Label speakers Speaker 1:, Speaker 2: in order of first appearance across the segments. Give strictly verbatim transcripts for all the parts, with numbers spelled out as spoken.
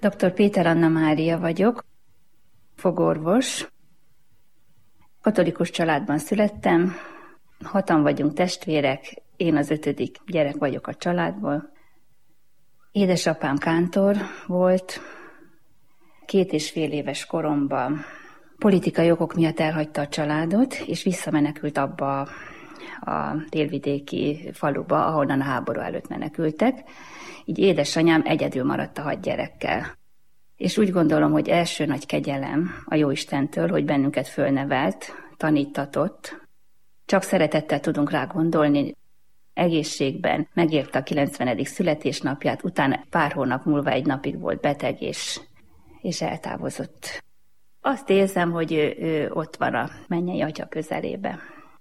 Speaker 1: doktor Péter Anna Mária vagyok, fogorvos. Katolikus családban születtem, hatan vagyunk testvérek, én az ötödik gyerek vagyok a családból. Édesapám kántor volt, két és fél éves koromban politikai okok miatt elhagyta a családot, és visszamenekült abba a délvidéki faluba, ahonnan a háború előtt menekültek. Így édesanyám egyedül maradt a hat gyerekkel. És úgy gondolom, hogy első nagy kegyelem a Jóistentől, hogy bennünket fölnevelt, tanítatott. Csak szeretettel tudunk rá gondolni. Egészségben megérte a kilencvenedik születésnapját, utána pár hónap múlva egy napig volt beteg, és, és eltávozott. Azt érzem, hogy ő, ő ott van a mennyei Atya közelébe.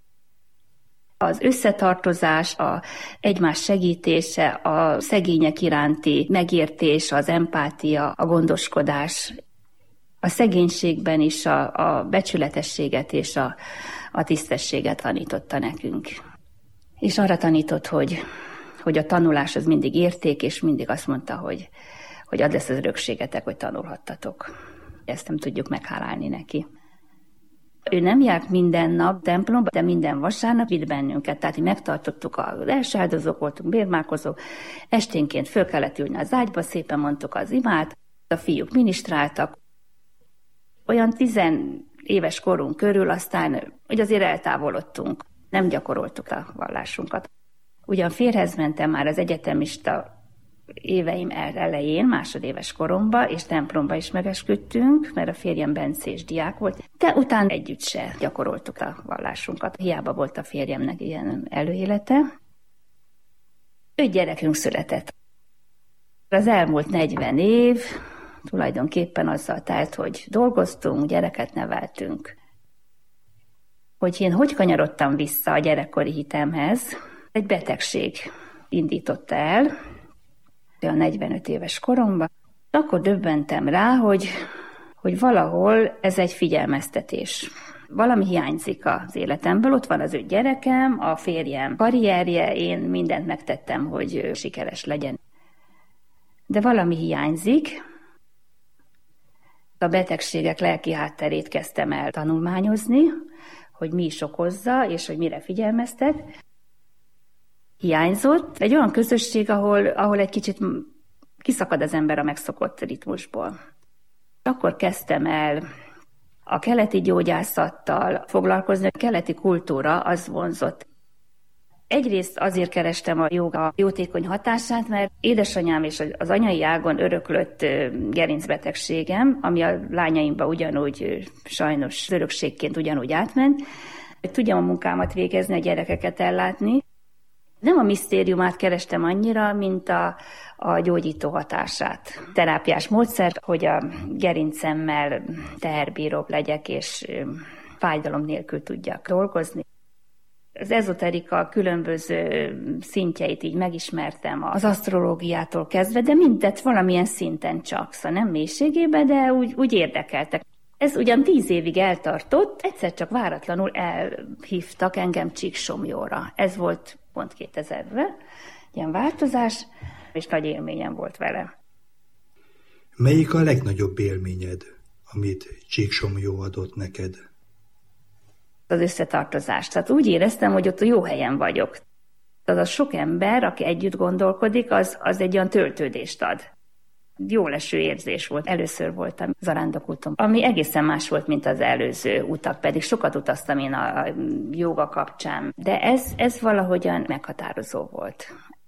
Speaker 1: Az összetartozás, a egymás segítése, a szegények iránti megértés, az empátia, a gondoskodás, a szegénységben is a, a becsületességet és a, a tisztességet tanította nekünk. És arra tanított, hogy, hogy a tanulás az mindig érték, és mindig azt mondta, hogy, hogy ad lesz az örökségetek, hogy tanulhattatok. Ezt nem tudjuk meghálálni neki. Ő nem járt minden nap templomba, de minden vasárnap vitt bennünket. Tehát így megtartottuk az első áldozók, voltunk bérmálkozók, esténként föl kellett ülni az ágyba, szépen mondtuk az imát, a fiúk ministráltak. Olyan tizenéves korunk körül aztán, hogy azért eltávolodtunk, nem gyakoroltuk a vallásunkat. Ugyan férjhez mentem már az egyetemista éveim elején, másodéves koromba, és templomba is megesküdtünk, mert a férjem bencés diák volt, de utána együtt se gyakoroltuk a vallásunkat. Hiába volt a férjemnek ilyen előélete. Öt gyerekünk született. Az elmúlt negyven év tulajdonképpen azzal telt, hogy dolgoztunk, gyereket neveltünk. Hogy én hogy kanyarodtam vissza a gyerekkori hitemhez, egy betegség indította el, a negyvenöt éves koromban, akkor döbbentem rá, hogy, hogy valahol ez egy figyelmeztetés. Valami hiányzik az életemből, ott van az öt gyerekem, a férjem karrierje, én mindent megtettem, hogy sikeres legyen. De valami hiányzik. A betegségek lelki hátterét kezdtem el tanulmányozni, hogy mi is okozza, és hogy mire figyelmeztet. Hiányzott egy olyan közösség, ahol, ahol egy kicsit kiszakad az ember a megszokott ritmusból. Akkor kezdtem el a keleti gyógyászattal foglalkozni, a keleti kultúra az vonzott. Egyrészt azért kerestem a jóga jótékony hatását, mert édesanyám és az anyai ágon öröklött gerincbetegségem, ami a lányaimba ugyanúgy sajnos örökségként ugyanúgy átment, hogy tudjam a munkámat végezni, a gyerekeket ellátni. Nem a misztériumát kerestem annyira, mint a, a gyógyító hatását. Terápiás módszer, hogy a gerincemmel teherbíróbb legyek, és fájdalom nélkül tudjak dolgozni. Az ezoterika különböző szintjeit így megismertem az asztrológiától kezdve, de mindet valamilyen szinten csak, szóval nem mélységében, de úgy, úgy érdekeltek. Ez ugyan tíz évig eltartott, egyszer csak váratlanul elhívtak engem Csíksomlyóra. Ez volt pont kétezerben, ilyen változás, és nagy élményem volt vele.
Speaker 2: Melyik a legnagyobb élményed, amit Csíksomlyó adott neked?
Speaker 1: Az összetartozás. Tehát úgy éreztem, hogy ott a jó helyen vagyok. Az a sok ember, aki együtt gondolkodik, az, az egy olyan töltődést ad. Jó leső érzés volt. Először voltam zarándokúton, ami egészen más volt, mint az előző utak, pedig sokat utaztam én a jóga kapcsán. De ez, ez valahogyan meghatározó volt.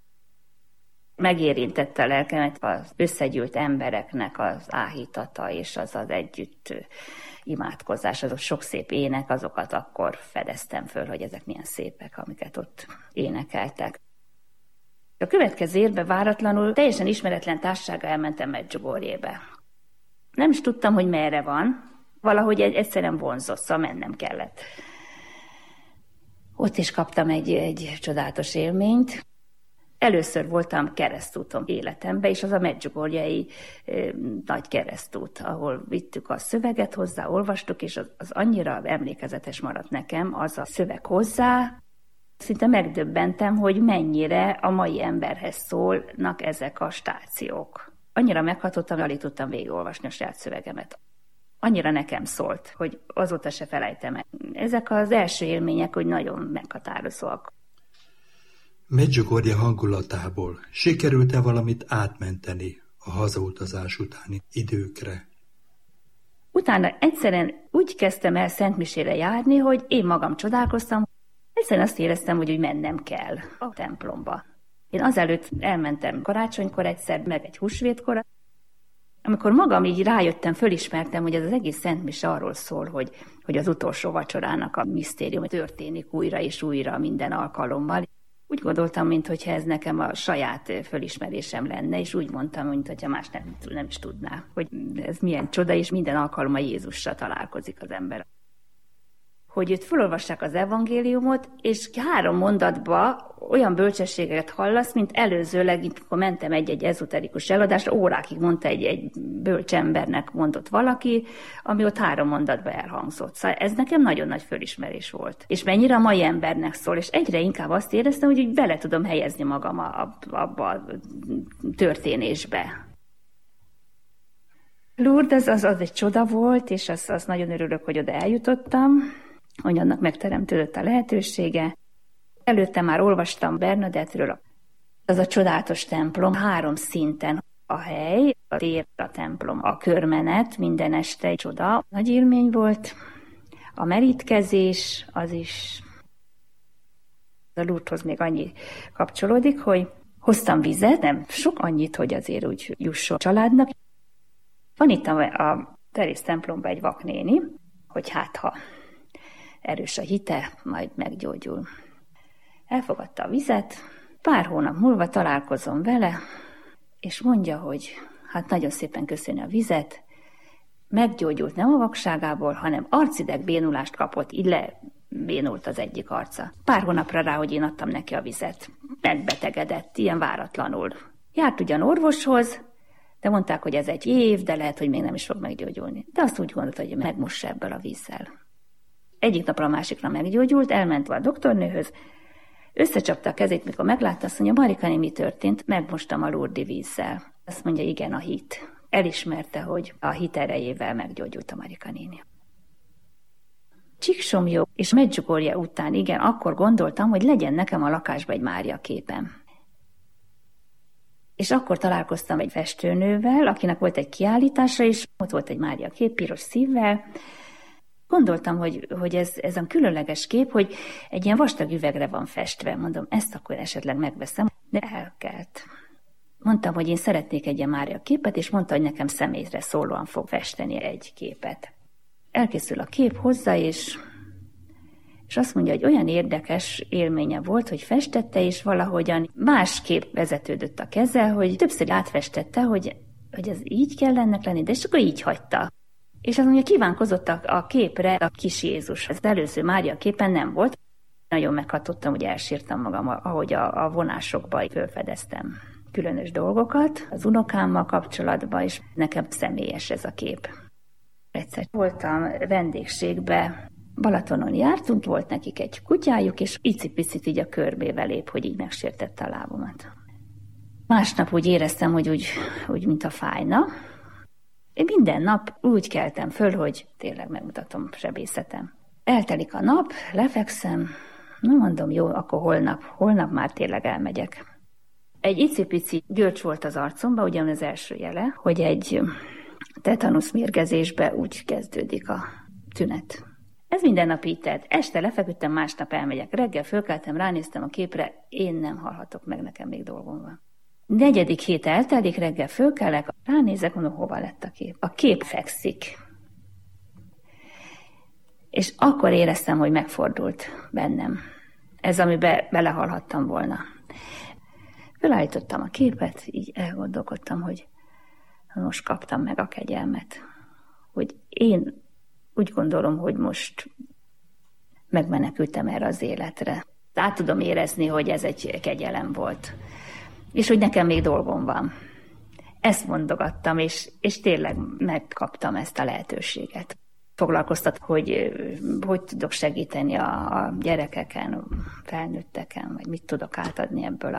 Speaker 1: Megérintette a lelkemet az összegyűlt embereknek az áhítata, és az az együtt imádkozás, azok sok szép ének, azokat akkor fedeztem föl, hogy ezek milyen szépek, amiket ott énekeltek. A következő évben váratlanul teljesen ismeretlen társasággal elmentem Medjugorjébe. Nem is tudtam, hogy merre van, valahogy egyszerűen vonzott, szóval mennem kellett. Ott is kaptam egy, egy csodálatos élményt. Először voltam keresztúton életemben, és az a medjugorjei e, nagy keresztút, ahol vittük a szöveget hozzá, olvastuk, és az, az annyira emlékezetes maradt nekem, az a szöveg hozzá. Szinte megdöbbentem, hogy mennyire a mai emberhez szólnak ezek a stációk. Annyira meghatottam, hogy alig tudtam végigolvasni a saját szövegemet. Annyira nekem szólt, hogy azóta se felejtem el. Ezek az első élmények, hogy nagyon meghatározóak.
Speaker 2: Medjugorje hangulatából sikerült-e valamit átmenteni a hazautazás utáni időkre?
Speaker 1: Utána egyszerűen úgy kezdtem el szentmisére járni, hogy én magam csodálkoztam. Egyszerűen azt éreztem, hogy úgy mennem kell a templomba. Én azelőtt elmentem karácsonykor egyszer, meg egy húsvétkor. Amikor magam így rájöttem, fölismertem, hogy ez az egész szentmise arról szól, hogy, hogy az utolsó vacsorának a misztérium történik újra és újra minden alkalommal. Úgy gondoltam, mintha ez nekem a saját fölismerésem lenne, és úgy mondtam, mintha más nem, nem is tudná, hogy ez milyen csoda, és minden alkalommal Jézussal találkozik az ember. Hogy itt felolvassák az evangéliumot, és három mondatba olyan bölcsességet hallasz, mint előzőleg, amikor mentem egy-egy ezoterikus eladásra, órákig mondta egy, egy bölcs embernek mondott valaki, ami ott három mondatba elhangzott. Szóval ez nekem nagyon nagy fölismerés volt. És mennyire a mai embernek szól, és egyre inkább azt éreztem, hogy úgy bele tudom helyezni magam abba a történésbe. Lourdes az, az egy csoda volt, és az, az nagyon örülök, hogy oda eljutottam, hogy annak megteremtődött a lehetősége. Előtte már olvastam Bernadettről, az a csodálatos templom, három szinten a hely, a tér, a templom, a körmenet, minden este egy csoda. Nagy élmény volt. A merítkezés, az is. A Lourdeshoz még annyi kapcsolódik, hogy hoztam vizet, nem sok annyit, hogy azért úgy jusson a családnak. Van itt a, a Terész templomban egy vaknéni, hogy hát ha erős a hite, majd meggyógyul. Elfogadta a vizet, pár hónap múlva találkozom vele, és mondja, hogy hát nagyon szépen köszöni a vizet, meggyógyult nem a vakságából, hanem arcideg bénulást kapott, így lebénult az egyik arca. Pár hónapra rá, hogy én adtam neki a vizet. Megbetegedett, ilyen váratlanul. Járt ugyan orvoshoz, de mondták, hogy ez egy év, de lehet, hogy még nem is fog meggyógyulni. De azt úgy gondolta, hogy megmossa ebből a vízzel. Egyik napra a másikra meggyógyult, elment a doktornőhöz, összecsapta a kezét, mikor meglátta, azt mondja, Marika, mi történt? Megmostam a Lourdes-i vízzel. Azt mondja, igen, a hit. Elismerte, hogy a hit erejével meggyógyult a Marika néni. Csíksomlyó és Medjugorje után, igen, akkor gondoltam, hogy legyen nekem a lakásban egy Mária képem. És akkor találkoztam egy festőnővel, akinek volt egy kiállítása, és ott volt egy Mária kép, piros szívvel. Gondoltam, hogy, hogy ez, ez a különleges kép, hogy egy ilyen vastag üvegre van festve. Mondom, ezt akkor esetleg megveszem, de elkelt. Mondtam, hogy én szeretnék egy ilyen Mária képet, és mondta, hogy nekem személyre szólóan fog festeni egy képet. Elkészül a kép hozzá, és, és azt mondja, hogy olyan érdekes élménye volt, hogy festette, és valahogyan másképp vezetődött a keze, hogy többször átfestette, hogy, hogy ez így kell ennek lenni, de és akkor így hagyta. És azt mondja, kívánkozott a, a képre a kis Jézus. Ez előző Mária képen nem volt. Nagyon meghatottam, hogy elsírtam magam, ahogy a, a vonásokban felfedeztem különös dolgokat az unokámmal kapcsolatban, és nekem személyes ez a kép. Egyszer voltam vendégségbe, Balatonon jártunk, volt nekik egy kutyájuk, és icipicit így a körbébe lép, hogy így megsértette a lábomat. Másnap úgy éreztem, hogy úgy, úgy mint a fájna. Én minden nap úgy keltem föl, hogy tényleg megmutatom sebészetem. Eltelik a nap, lefekszem, na mondom, jó, akkor holnap, holnap már tényleg elmegyek. Egy icipici györcs volt az arcomban, ugyan az első jele, hogy egy tetanusz mérgezésbe úgy kezdődik a tünet. Ez minden nap így telt. Este lefeküdtem, másnap elmegyek. Reggel fölkeltem, ránéztem a képre, én nem halhatok meg, nekem még dolgom van. Negyedik hét eltelik, reggel fölkelek, ránézek, mondom, hova lett a kép. A kép fekszik. És akkor éreztem, hogy megfordult bennem. Ez, amiben belehalhattam volna. Fölállítottam a képet, így elgondolkodtam, hogy most kaptam meg a kegyelmet. Hogy én úgy gondolom, hogy most megmenekültem erre az életre. Át tudom érezni, hogy ez egy kegyelem volt. És hogy nekem még dolgom van. Ezt mondogattam, és, és tényleg megkaptam ezt a lehetőséget. Foglalkoztat, hogy hogy tudok segíteni a, a gyerekeken, felnőtteken, vagy mit tudok átadni ebből a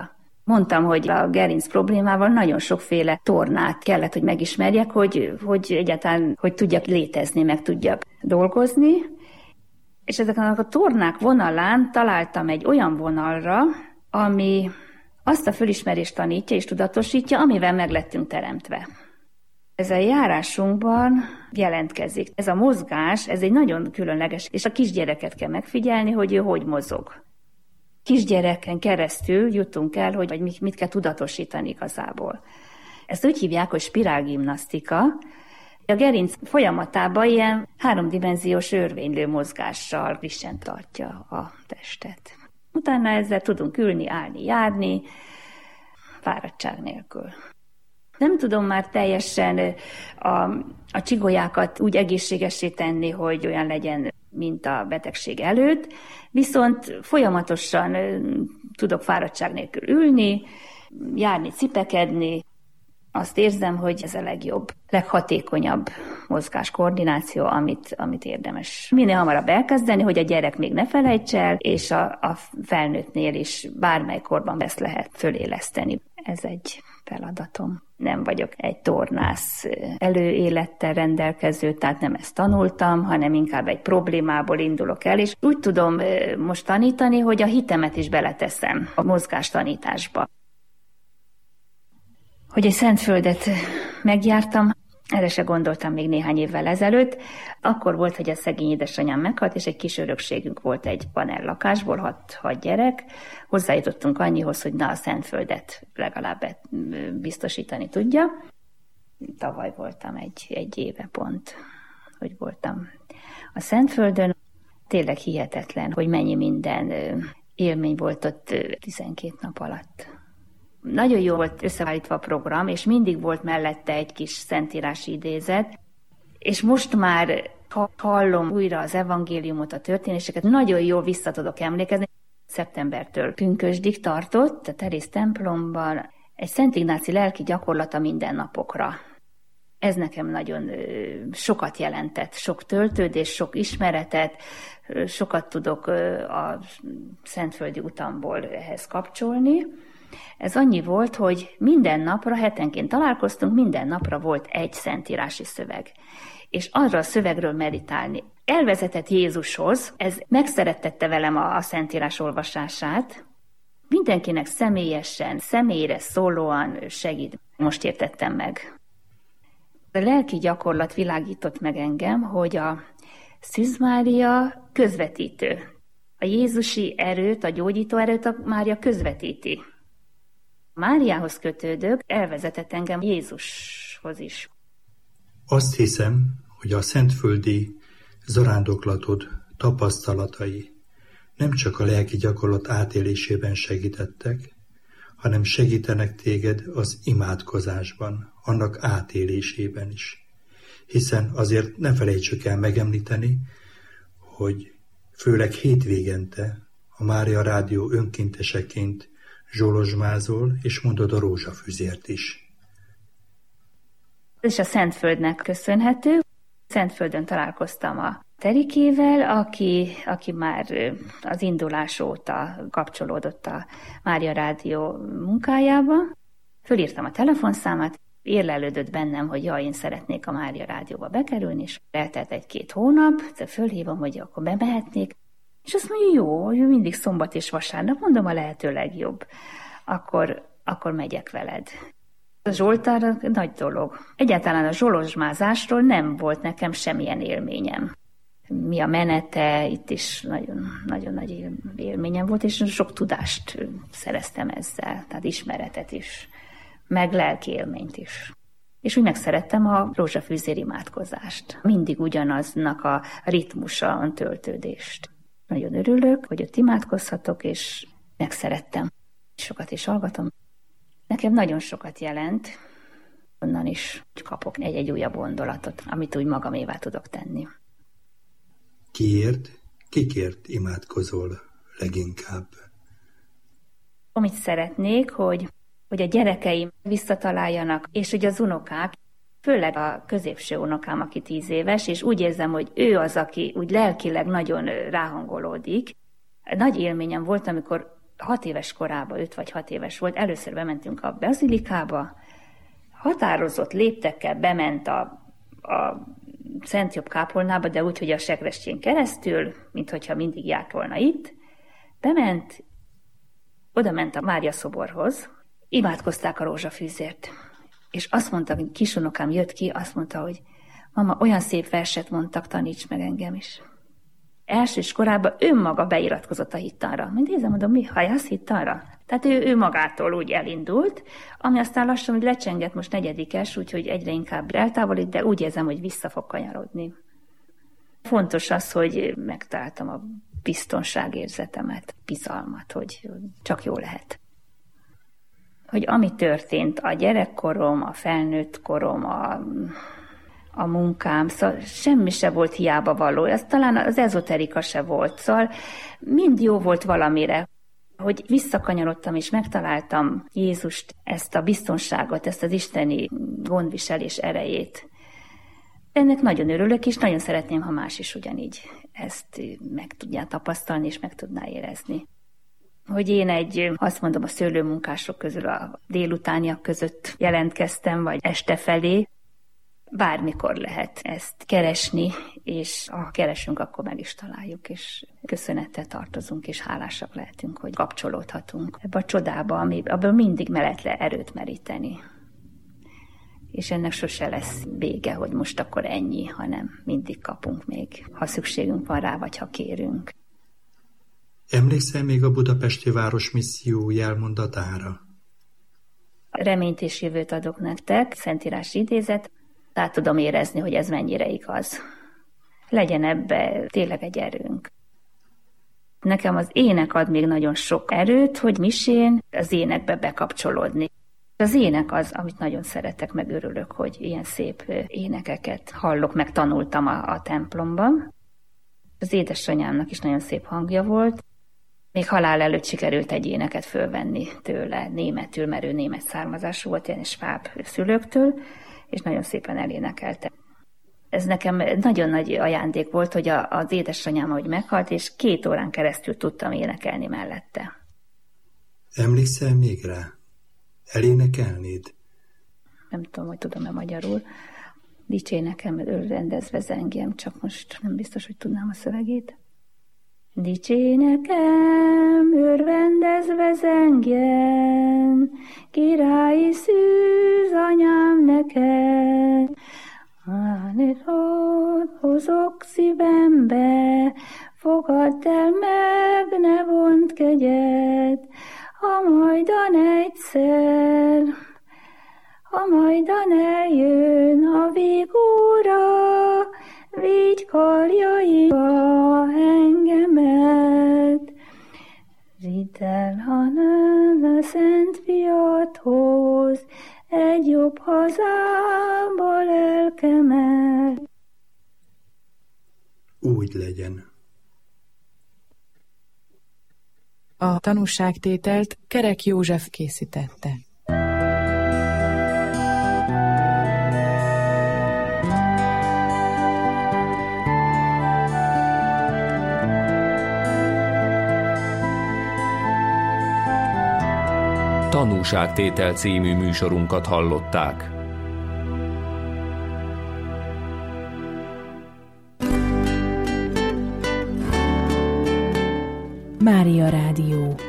Speaker 1: Mondtam, hogy a gerinc problémával nagyon sokféle tornát kellett, hogy megismerjek, hogy, hogy egyáltalán hogy tudjak létezni, meg tudjak dolgozni. És ezeken a tornák vonalán találtam egy olyan vonalra, ami azt a fölismerést tanítja és tudatosítja, amivel meg lettünk teremtve. Ez a járásunkban jelentkezik. Ez a mozgás, ez egy nagyon különleges, és a kisgyereket kell megfigyelni, hogy ő hogy mozog. Kisgyereken keresztül jutunk el, hogy mit, mit kell tudatosítani igazából. Ezt úgy hívják, hogy spirálgimnasztika. A gerinc folyamatában ilyen háromdimenziós örvénylő mozgással frissen tartja a testet. Utána ezzel tudunk ülni, állni, járni, fáradtság nélkül. Nem tudom már teljesen a, a csigolyákat úgy egészségessé tenni, hogy olyan legyen, mint a betegség előtt, viszont folyamatosan tudok fáradtság nélkül ülni, járni, cipekedni. Azt érzem, hogy ez a legjobb, leghatékonyabb mozgás koordináció, amit, amit érdemes minél hamarabb elkezdeni, hogy a gyerek még ne felejts el, és a, a felnőttnél is bármely korban ezt lehet föléleszteni. Ez egy feladatom. Nem vagyok egy tornász előélettel rendelkező, tehát nem ezt tanultam, hanem inkább egy problémából indulok el, és úgy tudom most tanítani, hogy a hitemet is beleteszem a mozgástanításba. Hogy egy Szentföldet megjártam, erre se gondoltam még néhány évvel ezelőtt. Akkor volt, hogy a szegény édesanyám meghalt, és egy kis örökségünk volt egy panellakásból, hat, hat gyerek. Hozzájutottunk annyihoz, hogy na a Szentföldet legalább biztosítani tudja. Tavaly voltam egy, egy éve pont, hogy voltam a Szentföldön. Tényleg hihetetlen, hogy mennyi minden élmény volt ott tizenkét nap alatt. Nagyon jó volt összeállítva a program, és mindig volt mellette egy kis szentírási idézet, és most már hallom újra az evangéliumot, a történéseket, nagyon jól vissza tudok emlékezni. Szeptembertől pünkösdig tartott a Teréz templomban egy Szent Ignáci lelki gyakorlata mindennapokra. Ez nekem nagyon sokat jelentett, sok töltődés, sok ismeretet, sokat tudok a szentföldi utamból ehhez kapcsolni. Ez annyi volt, hogy minden napra, hetenként találkoztunk, minden napra volt egy szentírási szöveg. És arra a szövegről meditálni. Elvezetett Jézushoz, ez megszerettette velem a, a szentírás olvasását. Mindenkinek személyesen, személyre szólóan segít. Most értettem meg. A lelki gyakorlat világított meg engem, hogy a Szűz Mária közvetítő. A jézusi erőt, a gyógyító erőt a Mária közvetíti. Máriához kötődök, elvezetett engem Jézushoz is.
Speaker 2: Azt hiszem, hogy a szentföldi zarándoklatod tapasztalatai nem csak a lelki gyakorlat átélésében segítettek, hanem segítenek téged az imádkozásban, annak átélésében is. Hiszen azért ne felejtsük el megemlíteni, hogy főleg hétvégente a Mária Rádió önkénteseként zsolozsmázol, és mondod a rózsafüzért is.
Speaker 1: És a Szentföldnek köszönhető. Szentföldön találkoztam a Terikével, aki, aki már az indulás óta kapcsolódott a Mária Rádió munkájába. Fölírtam a telefonszámát, érlelődött bennem, hogy jaj, én szeretnék a Mária Rádióba bekerülni, és eltelt egy-két hónap, fölhívom, hogy akkor bemehetnék, és azt mondja, jó, hogy mindig szombat és vasárnap, mondom, a lehető legjobb. Akkor, akkor megyek veled. A Zsoltár nagy dolog. Egyáltalán a zsolozsmázásról nem volt nekem semmilyen élményem. Mi a menete, itt is nagyon, nagyon nagy élményem volt, és sok tudást szereztem ezzel, tehát ismeretet is, meg lelki élményt is. És úgy megszerettem a rózsafűzér imádkozást. Mindig ugyanaznak a ritmusa, a töltődést. Nagyon örülök, hogy ott imádkozhatok, és megszerettem. Sokat is hallgatom. Nekem nagyon sokat jelent, onnan is kapok egy-egy újabb gondolatot, amit úgy magamévá tudok tenni.
Speaker 2: Kiért, kikért imádkozol leginkább?
Speaker 1: Amit szeretnék, hogy, hogy a gyerekeim visszataláljanak, és hogy az unokák, főleg a középső unokám, aki tíz éves, és úgy érzem, hogy ő az, aki úgy lelkileg nagyon ráhangolódik. Nagy élményem volt, amikor hat éves korában, öt vagy hat éves volt, először bementünk a bazilikába, határozott léptekkel bement a, a Szent Jobb kápolnába, de úgy, hogy a Sekrestjén keresztül, mint hogyha mindig járt volna itt, bement, oda ment a Mária szoborhoz, imádkozták a rózsafűzért, és azt mondta, hogy kisunokám jött ki, azt mondta, hogy mama, olyan szép verset mondtak, taníts meg engem is. Első iskolában önmaga beiratkozott a hittanra. Mind nézem, mondom, mi halljász hittanra? Tehát ő, ő magától úgy elindult, ami aztán lassan úgy lecsengett, most negyedikes, úgyhogy egyre inkább eltávolít, de úgy érzem, hogy vissza fog kanyarodni. Fontos az, hogy megtaláltam a biztonságérzetemet, bizalmat, hogy csak jó lehet. Hogy ami történt, a gyerekkorom, a felnőtt korom, a, a munkám, szóval semmi se volt hiába való, ez talán az ezoterika se volt, szóval mind jó volt valamire, hogy visszakanyarodtam és megtaláltam Jézust, ezt a biztonságot, ezt az isteni gondviselés erejét. Ennek nagyon örülök, és nagyon szeretném, ha más is ugyanígy ezt meg tudná tapasztalni, és meg tudná érezni. Hogy én egy, azt mondom, a szőlőmunkások közül a délutániak között jelentkeztem, vagy este felé, bármikor lehet ezt keresni, és ha keresünk, akkor meg is találjuk, és köszönettel tartozunk, és hálásak lehetünk, hogy kapcsolódhatunk ebbe a csodába, ami, abból mindig mellett le erőt meríteni. És ennek sose lesz vége, hogy most akkor ennyi, hanem mindig kapunk még, ha szükségünk van rá, vagy ha kérünk.
Speaker 2: Emlékszel még a Budapesti Városmisszió jelmondatára?
Speaker 1: Reményt és jövőt adok nektek, szentírási idézet, át tudom érezni, hogy ez mennyire igaz. Legyen ebbe tényleg egy erőnk. Nekem az ének ad még nagyon sok erőt, hogy misén az énekbe bekapcsolódni. Az ének az, amit nagyon szeretek, meg örülök, hogy ilyen szép énekeket hallok, meg tanultam a, a templomban. Az édesanyámnak is nagyon szép hangja volt. Még halál előtt sikerült egy éneket fölvenni tőle, németül, mert ő német származású volt, ilyen sváb szülőktől, és nagyon szépen elénekelte. Ez nekem nagyon nagy ajándék volt, hogy a, az édesanyám, ahogy meghalt, és két órán keresztül tudtam énekelni mellette.
Speaker 2: Emlékszel még rá? Elénekelnéd?
Speaker 1: Nem tudom, hogy tudom-e magyarul. Dicsé nekem, örvendezve zengjem, csak most nem biztos, hogy tudnám a szövegét. Dicsé nekem, örvendezve zengjen, királyi szűz anyám neked. Ánitod hozok szívembe, fogadd el meg, ne vont kegyed, ha majdan egyszer, ha majdan eljön a végóra, vigy karjaiba engemet. Vidd el, hanem a Szent Fiathoz, egy jobb hazába lelkemet.
Speaker 2: Úgy legyen.
Speaker 3: A tanúságtételt Kerek József készítette.
Speaker 4: Tanúságtétel című műsorunkat hallották.
Speaker 3: Mária Rádió.